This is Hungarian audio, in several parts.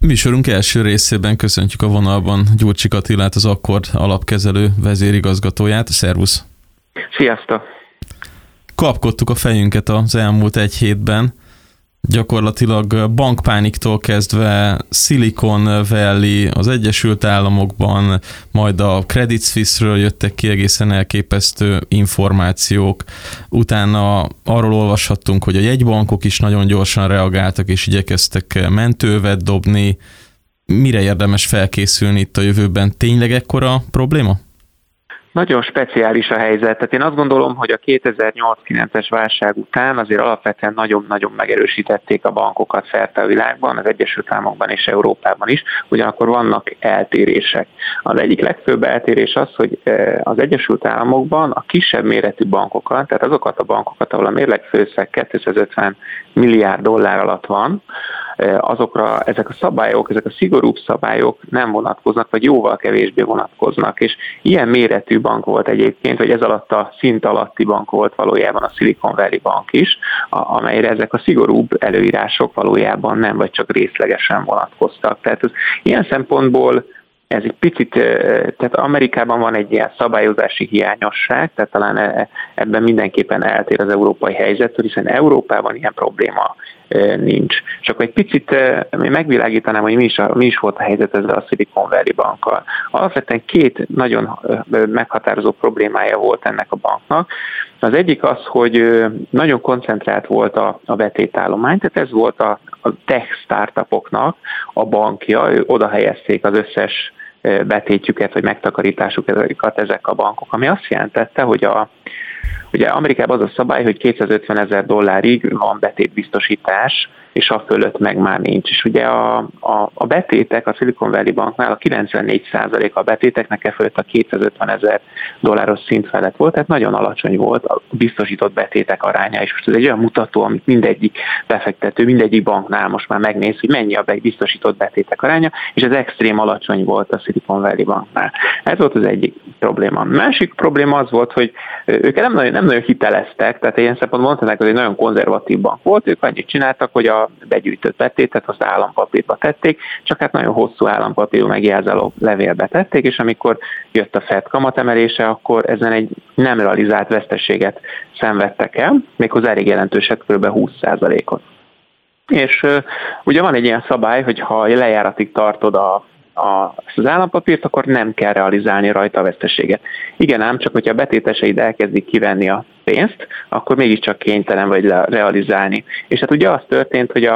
Műsorunk első részében köszöntjük a vonalban Gyurcsik Attilát, az Akkord alapkezelő vezérigazgatóját. Szervusz! Sziasztok! Kapkodtuk a fejünket az elmúlt egy hétben. Gyakorlatilag bankpániktól kezdve Silicon Valley az Egyesült Államokban, majd a Credit Suisse-ről jöttek ki egészen elképesztő információk. Utána arról olvashattunk, hogy a jegybankok is nagyon gyorsan reagáltak és igyekeztek mentővet dobni. Mire érdemes felkészülni itt a jövőben? Tényleg ekkora probléma? Nagyon speciális a helyzet. Tehát én azt gondolom, hogy a 2008-9-es válság után azért alapvetően nagyon-nagyon megerősítették a bankokat szerte a világban, az Egyesült Államokban és Európában is, ugyanakkor vannak eltérések. Az egyik legfőbb eltérés az, hogy az Egyesült Államokban a kisebb méretű bankokat, tehát azokat a bankokat, ahol a mérlegfőszeg 250 milliárd dollár alatt van, azokra ezek a szabályok, ezek a szigorúbb szabályok nem vonatkoznak, vagy jóval kevésbé vonatkoznak. És ilyen méretű bank volt egyébként, vagy ez alatt a szint alatti bank volt valójában a Silicon Valley Bank is, amelyre ezek a szigorúbb előírások valójában nem, vagy csak részlegesen vonatkoztak. Tehát ilyen szempontból ez egy picit, tehát Amerikában van egy ilyen szabályozási hiányosság, tehát talán ebben mindenképpen eltér az európai helyzettől, hiszen Európában ilyen probléma nincs. És akkor egy picit megvilágítanám, hogy mi is volt a helyzet ezzel a Silicon Valley bankkal. Alapvetően két nagyon meghatározó problémája volt ennek a banknak. Az egyik az, hogy nagyon koncentrált volt a betétállomány, tehát ez volt a tech startupoknak a bankja, oda helyezték az összes betétjüket, vagy megtakarításukat ezek a bankok, ami azt jelentette, hogy ugye Amerikában az a szabály, hogy $250,000 van betétbiztosítás, és a fölött meg már nincs. És ugye a betétek a Silicon Valley Banknál a 94% a betéteknek e fölött a $250,000 szint felett volt, tehát nagyon alacsony volt a biztosított betétek aránya, és most ez egy olyan mutató, amit mindegyik befektető, mindegyik banknál most már megnéz, hogy mennyi a biztosított betétek aránya, és ez extrém alacsony volt a Silicon Valley Banknál. Ez volt az egyik probléma. A másik probléma az volt, hogy ők nem nagyon hiteleztek, tehát ilyen szempontból mondhatnák, hogy egy nagyon konzervatív bank volt, ők annyit csináltak, hogy a begyűjtött betétet azt állampapírba tették, csak hát nagyon hosszú állampapírú megjelzáló levélbe tették, és amikor jött a Fed kamatemelése, akkor ezen egy nem realizált veszteséget szenvedtek el, méghozzá elég jelentőset, kb. 20%-ot. És ugye van egy ilyen szabály, hogy ha lejáratig tartod ezt az állampapírt, akkor nem kell realizálni rajta a veszteséget. Igen ám, csak hogyha a betéteseid elkezdik kivenni a pénzt, akkor mégiscsak kénytelen vagy realizálni. És hát ugye az történt, hogy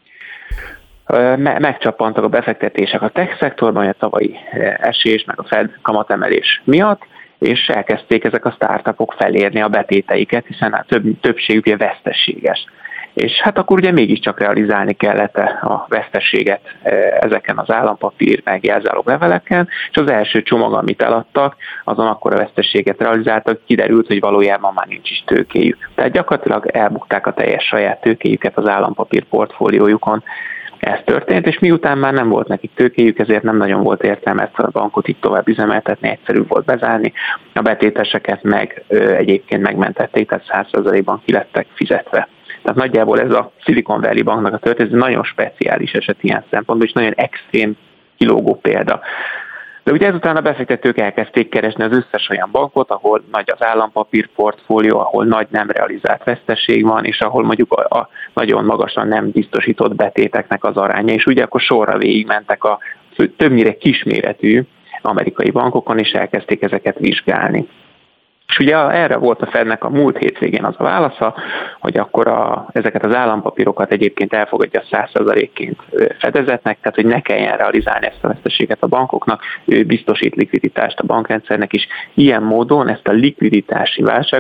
megcsappantak a befektetések a tech szektorban, a tavalyi esés, meg a Fed kamatemelés miatt, és elkezdték ezek a startupok felérni a betéteiket, hiszen a többségük ugye veszteséges. És hát akkor ugye mégiscsak realizálni kellett a veszteséget ezeken az állampapír megjelzáló leveleken, és az első csomag, amit eladtak, azon akkor a veszteséget realizáltak, kiderült, hogy valójában már nincs is tőkéjük. Tehát gyakorlatilag elbukták a teljes saját tőkéjüket az állampapír portfóliójukon. Ez történt, és miután már nem volt nekik tőkéjük, ezért nem nagyon volt értelme ezt a bankot itt tovább üzemeltetni, egyszerűbb volt bezárni. A betéteseket meg egyébként megmentették, tehát 100%-ban ki lettek fizetve. Tehát nagyjából ez a Silicon Valley Banknak a történet, ez nagyon speciális eset ilyen szempontból, és nagyon extrém kilógó példa. De ugye ezután a befektetők elkezdték keresni az összes olyan bankot, ahol nagy az állampapír portfólió, ahol nagy nem realizált veszteség van, és ahol mondjuk a nagyon magasan nem biztosított betéteknek az aránya, és ugye akkor sorra végigmentek a többnyire kisméretű amerikai bankokon, és elkezdték ezeket vizsgálni. És ugye erre volt a Fednek a múlt hétvégén az a válasza, hogy akkor ezeket az állampapírokat egyébként elfogadja 100%-ként fedezetnek, tehát hogy ne kelljen realizálni ezt a veszteséget a bankoknak, ő biztosít likviditást a bankrendszernek is. Ilyen módon ezt a likviditási válság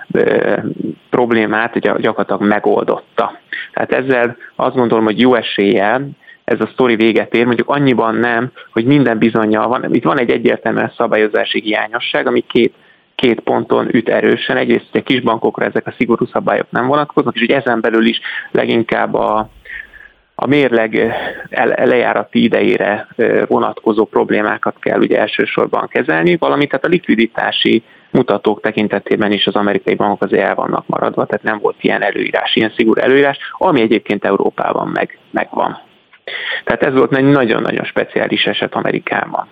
problémát gyakorlatilag megoldotta. Tehát ezzel azt gondolom, hogy jó eséllyel ez a sztori véget ér, mondjuk annyiban nem, hogy minden bizonnyal van. Itt van egy egyértelműen szabályozási hiányosság, ami két ponton üt erősen. Egyrészt, hogy a kisbankokra ezek a szigorú szabályok nem vonatkoznak, és hogy ezen belül is leginkább a mérleg lejárati idejére vonatkozó problémákat kell ugye elsősorban kezelni, valamint tehát a likviditási mutatók tekintetében is az amerikai bankok azért el vannak maradva, tehát nem volt ilyen előírás, ilyen szigorú előírás, ami egyébként Európában megvan. Tehát ez volt egy nagyon-nagyon speciális eset Amerikában.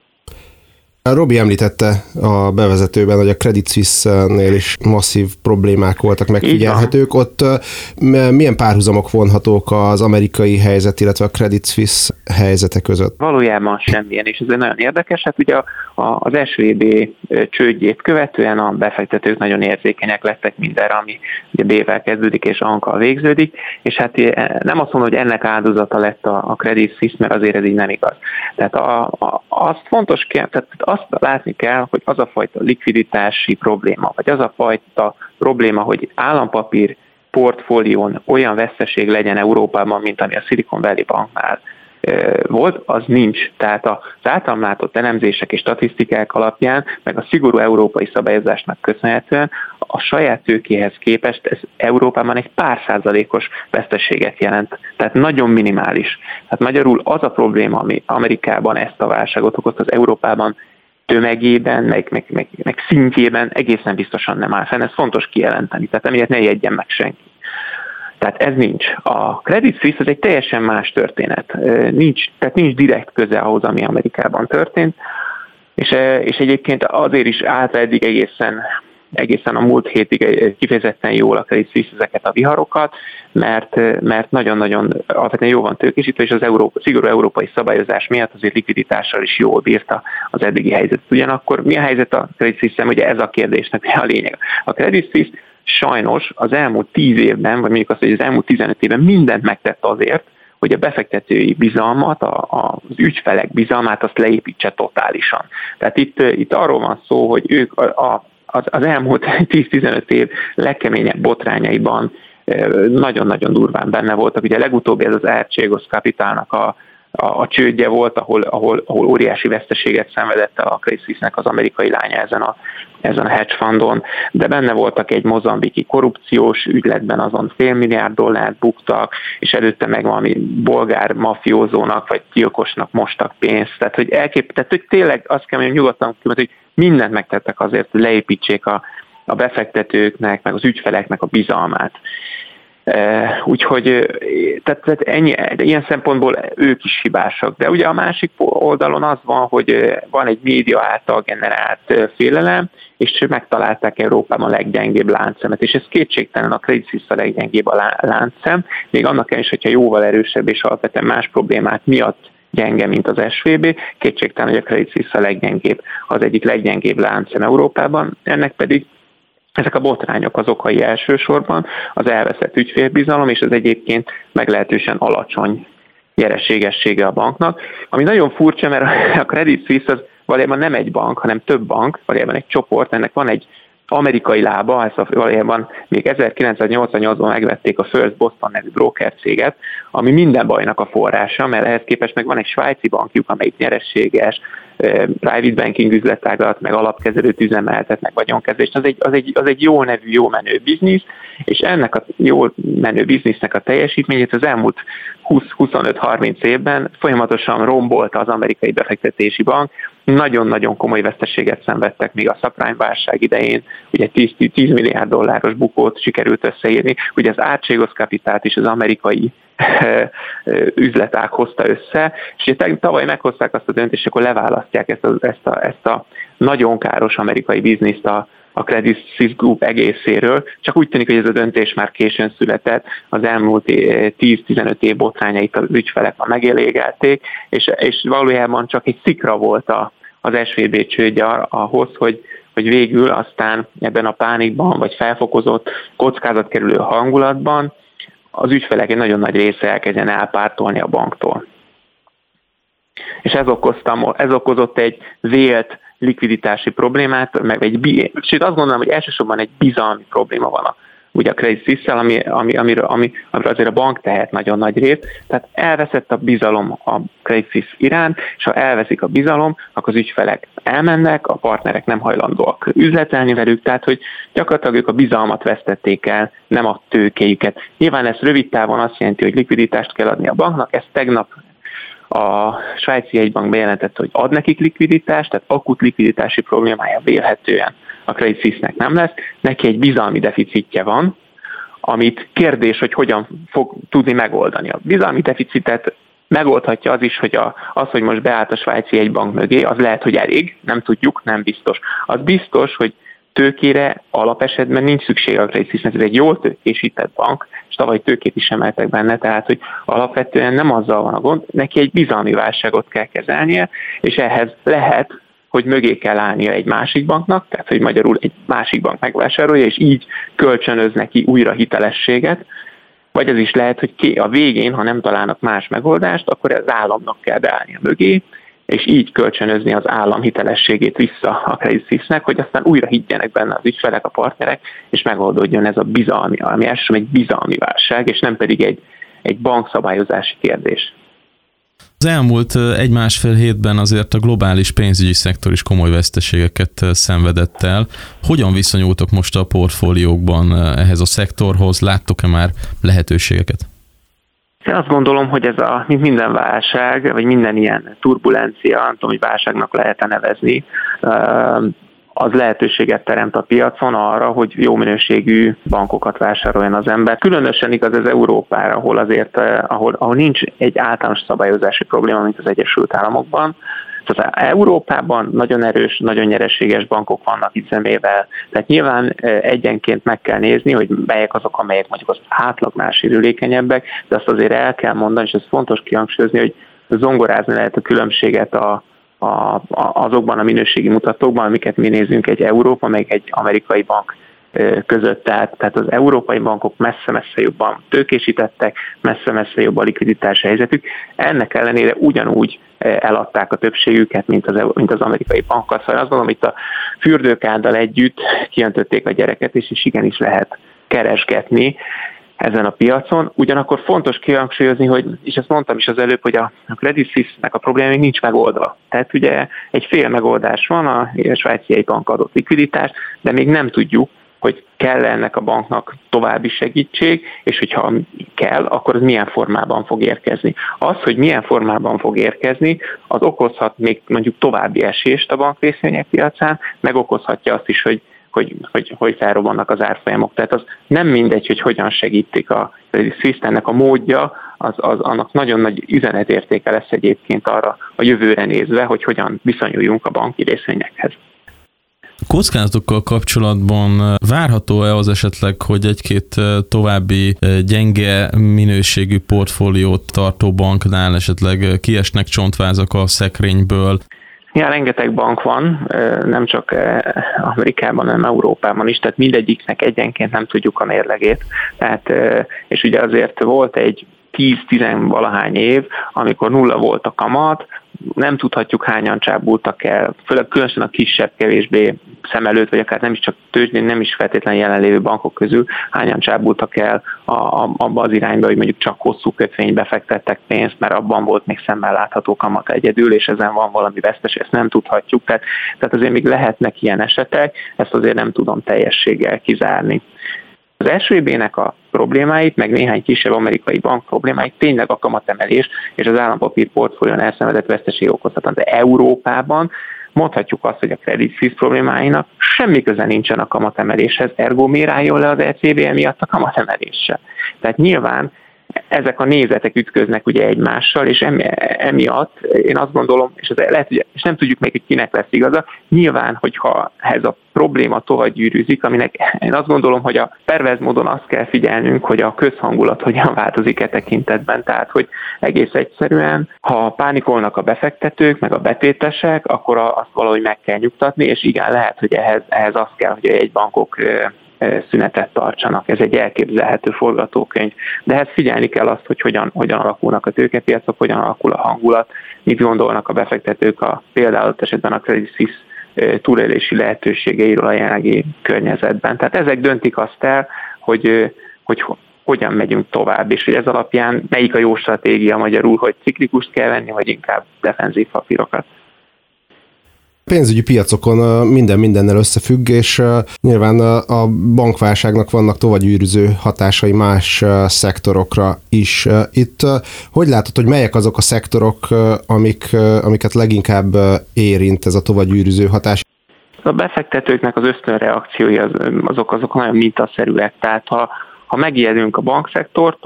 Robi említette a bevezetőben, hogy a Credit Suisse-nél is masszív problémák voltak megfigyelhetők. Ott milyen párhuzamok vonhatók az amerikai helyzet, illetve a Credit Suisse helyzete között? Valójában semmilyen, és ez nagyon érdekes. Hát ugye az SVB csődjét követően a befektetők nagyon érzékenyek lettek mindenre, ami ugye B-vel kezdődik és A-nkkal végződik, és hát nem azt mondom, hogy ennek áldozata lett a Credit Suisse, mert azért ez így nem igaz. Tehát azt fontos, tehát azt látni kell, hogy az a fajta likviditási probléma, vagy az a fajta probléma, hogy állampapír portfólión olyan veszteség legyen Európában, mint ami a Silicon Valley Banknál volt, az nincs. Tehát az általam látott elemzések és statisztikák alapján, meg a szigorú európai szabályozásnak köszönhetően a saját tőkéhez képest ez Európában egy pár százalékos veszteséget jelent. Tehát nagyon minimális. Tehát magyarul az a probléma, ami Amerikában ezt a válságot okozta, az Európában tömegében, meg szintjében egészen biztosan nem áll fenn. Ez fontos kijelenteni, tehát emiatt ne jegyen meg senki. Tehát ez nincs. A Credit Suisse az egy teljesen más történet. Tehát nincs direkt köze ahhoz, ami Amerikában történt, és egyébként azért is állt eddig egészen a múlt hétig kifejezetten jól a Credit Suisse ezeket a viharokat, mert nagyon-nagyon alapvetően jól van tőkésítve, és az szigorú európai szabályozás miatt azért likviditással is jól bírta az eddigi helyzetet. Ugyanakkor mi a helyzet a Credit Suisse-en? Ugye ez a kérdésnek a lényeg. A Credit Suisse sajnos az elmúlt 10 évben, vagy mondjuk azt, hogy az elmúlt 15 évben mindent megtett azért, hogy a befektetői bizalmat, az ügyfelek bizalmát azt leépítse totálisan. Tehát itt arról van szó, hogy ők az elmúlt 10-15 év legkeményebb botrányaiban nagyon-nagyon durván benne voltak. Ugye legutóbbi ez az Archegos Capitalnak a csődje volt, ahol óriási veszteséget szenvedett a Credit Suisse-nek az amerikai lánya ezen a hedge fundon, de benne voltak egy mozambiki korrupciós ügyletben, azon $500 milliárd buktak, és előtte meg valami bolgár mafiózónak vagy gyilkosnak mostak pénzt. Tehát, hogy tényleg azt kell mondjam nyugodtan, hogy mindent megtettek azért, hogy leépítsék a befektetőknek, meg az ügyfeleknek a bizalmát. Úgyhogy tehát ennyi, ilyen szempontból ők is hibásak. De ugye a másik oldalon az van, hogy van egy média által generált félelem, és megtalálták Európában a leggyengébb láncszemet, és ez kétségtelen a Credit Suisse a leggyengébb a láncszem, még annak ellenére, hogyha jóval erősebb és alapvetően más problémák miatt gyenge, mint az SVB, kétségtelen, hogy a Credit Suisse a leggyengébb, az egyik leggyengébb láncszem Európában, ennek pedig ezek a botrányok az okai elsősorban, az elveszett ügyfélbizalom és az egyébként meglehetősen alacsony nyereségessége a banknak. Ami nagyon furcsa, mert a Credit Suisse az valójában nem egy bank, hanem több bank, valójában egy csoport, ennek van egy amerikai lába, ezt valójában még 1988-ban megvették a First Boston nevű broker céget, ami minden bajnak a forrása, mert ehhez képest meg van egy svájci bankjuk, amelyik nyereséges, private banking üzletágat, meg alapkezelőt üzemeltet, meg vagyonkezelést. Az egy jó nevű, jó menő biznisz, és ennek a jó menő biznisznek a teljesítményét az elmúlt 20-25-30 évben folyamatosan rombolta az amerikai befektetési bank. Nagyon-nagyon komoly veszteséget szenvedtek még a subprime-válság idején, ugye 10 milliárd dolláros bukót sikerült összeírni, ugye az Archegos Capitalt is az amerikai üzletág hozta össze, és tavaly meghozták azt a döntést, akkor leválasztják ezt a nagyon káros amerikai bizniszt a Credit Suisse Group egészéről, csak úgy tűnik, hogy ez a döntés már későn született, az elmúlt 10-15 év botrányait az ügyfelek megelégelték, és valójában csak egy szikra volt az SVB csődje ahhoz, hogy végül aztán ebben a pánikban, vagy felfokozott kockázatkerülő hangulatban az ügyfelek egy nagyon nagy része elkezdjen elpártolni a banktól. És ez okozott egy vélt likviditási problémát, sőt azt gondolom, hogy elsősorban egy bizalmi probléma van ugye a Credit Suisse-szel, amiről azért a bank tehet nagyon nagy részt. Tehát elveszett a bizalom a Credit Suisse iránt, és ha elveszik a bizalom, akkor az ügyfelek elmennek, a partnerek nem hajlandóak üzletelni velük, tehát hogy gyakorlatilag ők a bizalmat vesztették el, nem a tőkéjüket. Nyilván ez rövid távon azt jelenti, hogy likviditást kell adni a banknak, ez tegnap a svájci jegybank bejelentette, hogy ad nekik likviditást, tehát akut likviditási problémája vélhetően a Credit Suisse-nek nem lesz. Neki egy bizalmi deficitje van, amit kérdés, hogy hogyan fog tudni megoldani. A bizalmi deficitet Megoldhatja az is, hogy hogy most beállt a svájci jegybank mögé, az lehet, hogy elég, nem tudjuk, nem biztos. Az biztos, hogy tőkére alapesetben nincs szükség a Credit Suisse-nek, ez egy jól tőkésített bank, és tavaly tőkét is emeltek benne, tehát hogy alapvetően nem azzal van a gond, neki egy bizalmi válságot kell kezelnie, és ehhez lehet, hogy mögé kell állnia egy másik banknak, tehát hogy magyarul egy másik bank megvásárolja, és így kölcsönöz neki újra hitelességet, vagy az is lehet, hogy a végén, ha nem találnak más megoldást, akkor az államnak kell beállnia mögé, és így kölcsönözni az állam hitelességét vissza a Credit Suisse-nek, hogy aztán újra higgyenek benne az ügyfelek, a partnerek, és megoldódjon ez a bizalmi, ami elsősorban egy bizalmi válság, és nem pedig egy bankszabályozási kérdés. Az elmúlt 1-1,5 hétben azért a globális pénzügyi szektor is komoly veszteségeket szenvedett el. Hogyan viszonyultok most a portfóliókban ehhez a szektorhoz? Láttok-e már lehetőségeket? Én azt gondolom, hogy ez mint minden válság, vagy minden ilyen turbulencia, nem tudom, hogy válságnak lehet-e nevezni, az lehetőséget teremt a piacon arra, hogy jó minőségű bankokat vásároljon az ember. Különösen igaz ez Európára, ahol nincs egy általános szabályozási probléma, mint az Egyesült Államokban. Tehát Európában nagyon erős, nagyon nyereséges bankok vannak itt zemével. Tehát nyilván egyenként meg kell nézni, hogy melyek azok, amelyek mondjuk az átlagnál sérülékenyebbek, de azt azért el kell mondani, és ez fontos kihangsúlyozni, hogy zongorázni lehet a különbséget azokban a minőségi mutatókban, amiket mi nézünk egy Európa, meg egy amerikai bank között. Tehát az európai bankok messze-messze jobban tőkésítettek, messze-messze jobb a likviditás helyzetük. Ennek ellenére ugyanúgy eladták a többségüket, mint az amerikai bankkal. Szóval azt gondolom, itt a fürdőkáddal együtt kiöntötték a gyereket, és igenis lehet keresgetni ezen a piacon. Ugyanakkor fontos kihangsúlyozni, és ezt mondtam is az előbb, hogy a Credit Suisse-nek a probléma még nincs megoldva. Tehát ugye egy fél megoldás van, a svájci jegybank adott likviditást, de még nem tudjuk, hogy kell ennek a banknak további segítség, és hogyha kell, akkor az milyen formában fog érkezni. Az, hogy milyen formában fog érkezni, az okozhat még mondjuk további esést a bankrészvények piacán, meg okozhatja azt is, hogy felrobbannak az árfolyamok. Tehát az nem mindegy, hogy hogyan segítik a Credit Suisse, ennek a módja, annak nagyon nagy üzenetértéke lesz egyébként arra a jövőre nézve, hogy hogyan viszonyuljunk a banki részvényekhez. Kockázatokkal kapcsolatban várható-e az esetleg, hogy egy-két további gyenge minőségű portfóliót tartó banknál esetleg kiesnek csontvázak a szekrényből? Ja, rengeteg bank van, nem csak Amerikában, hanem Európában is, tehát mindegyiknek egyenként nem tudjuk a mérlegét. Tehát, és ugye azért volt egy 10-10-valahány év, amikor nulla volt a kamat, nem tudhatjuk hányan csábultak el, főleg különösen a kisebb, kevésbé szem előtt, vagy akár nem is csak tőzsdén, nem is feltétlenül jelenlévő bankok közül, hányan csábultak el abba az irányba, hogy mondjuk csak hosszú kötvénybe fektettek pénzt, mert abban volt még szemmel látható kamat egyedül, és ezen van valami vesztes, ezt nem tudhatjuk. Tehát azért még lehetnek ilyen esetek, ezt azért nem tudom teljességgel kizárni. Az SVB-nek a problémáit, meg néhány kisebb amerikai bank problémáit tényleg a kamatemelés és az állampapír portfólión elszenvedett veszteség okozhatnak. De Európában mondhatjuk azt, hogy a Credit Suisse problémáinak semmi köze nincsen a kamatemeléshez, ergo miért álljon le az ECB emiatt a kamatemeléssel. Tehát nyilván ezek a nézetek ütköznek ugye egymással, és emiatt én azt gondolom, és nem tudjuk még, hogy kinek lesz igaza, nyilván, hogyha ez a probléma tovább gyűrűzik, aminek én azt gondolom, hogy a perverz módon azt kell figyelnünk, hogy a közhangulat hogyan változik e tekintetben. Tehát, hogy egész egyszerűen, ha pánikolnak a befektetők, meg a betétesek, akkor azt valahogy meg kell nyugtatni, és igen, lehet, hogy ehhez az kell, hogy egy bankok szünetet tartsanak. Ez egy elképzelhető forgatókönyv. De ehhez figyelni kell azt, hogy hogyan alakulnak a tőkepiacok, hogyan alakul a hangulat, mit gondolnak a befektetők például esetben a Credit Suisse túlélési lehetőségeiről a jelenlegi környezetben. Tehát ezek döntik azt el, hogy hogyan megyünk tovább, és hogy ez alapján melyik a jó stratégia magyarul, hogy ciklikust kell venni, vagy inkább defenzív papírokat. Pénzügyi piacokon minden mindennel összefügg, és nyilván a bankválságnak vannak tovagyűrűző hatásai más szektorokra is. Itt hogy látod, hogy melyek azok a szektorok, amiket leginkább érint ez a tovagyűrűző hatás? A befektetőknek az ösztönreakciói azok nagyon mintaszerűek, tehát ha megijedünk a bankszektortól,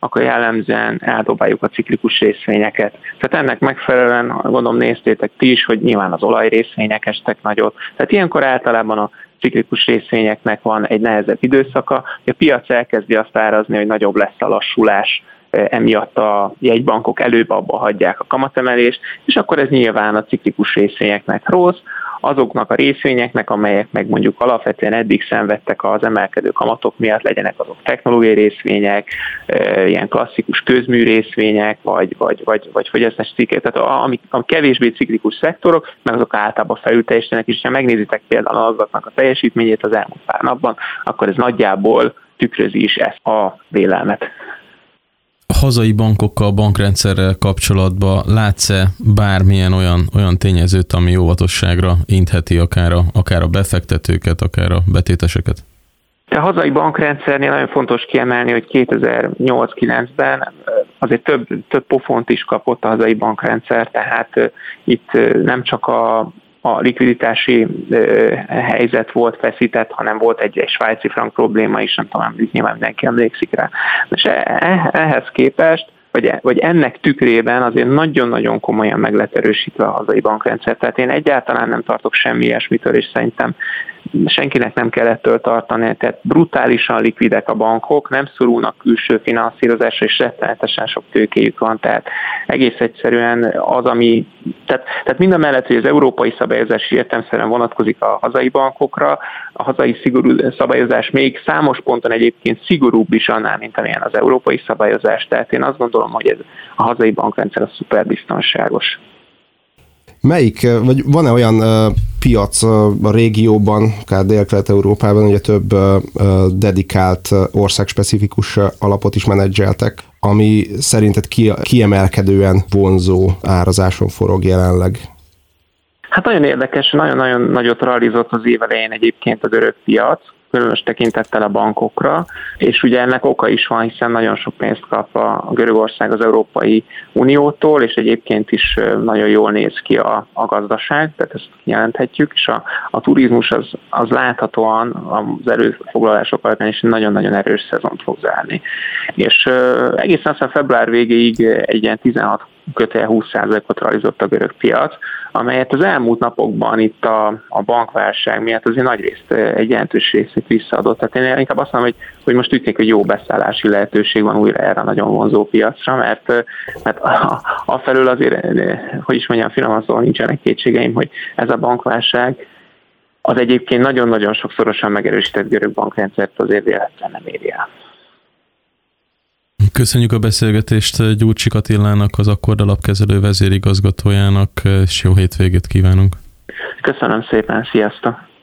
akkor jellemzően eldobáljuk a ciklikus részvényeket. Tehát ennek megfelelően, gondolom néztétek ti is, hogy nyilván az olajrészvények estek nagyot. Tehát ilyenkor általában a ciklikus részvényeknek van egy nehezebb időszaka, hogy a piac elkezdi azt árazni, hogy nagyobb lesz a lassulás, emiatt a jegybankok előbb abba hagyják a kamatemelést, és akkor ez nyilván a ciklikus részvényeknek rossz, azoknak a részvényeknek, amelyek meg mondjuk alapvetően eddig szenvedtek az emelkedő kamatok miatt, legyenek azok technológiai részvények, ilyen klasszikus közmű részvények, vagy fogyasztási cikkek, tehát a kevésbé ciklikus szektorok, meg azok általában felülteljesítenek, és ha megnézitek például azoknak a teljesítményét az elmúlt pár napban, akkor ez nagyjából tükrözi is ezt a vélelmet. Hazai bankokkal, bankrendszerrel kapcsolatban látsz-e bármilyen olyan tényezőt, ami óvatosságra intheti akár a befektetőket, akár a betéteseket? A hazai bankrendszernél nagyon fontos kiemelni, hogy 2008-9-ben azért több pofont is kapott a hazai bankrendszer, tehát itt nem csak a likviditási helyzet volt feszített, hanem volt egy svájci frank probléma is, nem tudom, nyilván mindenki emlékszik rá. És ehhez képest, vagy ennek tükrében azért nagyon-nagyon komolyan meg lett erősítve a hazai bankrendszer. Tehát én egyáltalán nem tartok semmi ilyesmitől, és szerintem senkinek nem kell ettől tartani, tehát brutálisan likvidek a bankok, nem szorulnak külső finanszírozásra, és rettenetesen sok tőkéjük van, tehát egész egyszerűen az, ami, tehát mind a mellett, hogy az európai szabályozás értelemszerűen vonatkozik a hazai bankokra, a hazai szigorú szabályozás még számos ponton egyébként szigorúbb is annál, mint amilyen az európai szabályozás, tehát én azt gondolom, hogy ez a hazai bankrendszer a szuperbiztonságos. Vagy van-e olyan piac a régióban, akár Dél-Kelet-Európában, ugye több dedikált országspecifikus alapot is menedzseltek, ami szerinted kiemelkedően vonzó árazáson forog jelenleg? Hát nagyon érdekes, nagyon-nagyon nagyot rallizott az év elején egyébként a görög piac, különös tekintettel a bankokra, és ugye ennek oka is van, hiszen nagyon sok pénzt kap a Görögország az Európai Uniótól, és egyébként is nagyon jól néz ki a gazdaság, tehát ezt jelenthetjük, és a turizmus az láthatóan az erőfoglalások alapján is nagyon-nagyon erős szezont fog zárni. És egészen aztán február végéig egy ilyen 16-20%-ot realizott a görög piac, amelyet az elmúlt napokban itt a bankválság miatt azért nagyrészt egy jelentős részét visszaadott. Tehát én inkább azt mondom, hogy most úgy tűnik, hogy jó beszállási lehetőség van újra erre a nagyon vonzó piacra, mert afelől azért, hogy is mondjam, finoman szóval nincsenek kétségeim, hogy ez a bankválság az egyébként nagyon-nagyon sokszorosan megerősített görög bankrendszert azért véletlenül nem éri el. Köszönjük a beszélgetést Gyurcsik Attilának, az Akkord alapkezelő vezérigazgatójának, és jó hétvégét kívánunk. Köszönöm szépen, sziasztok!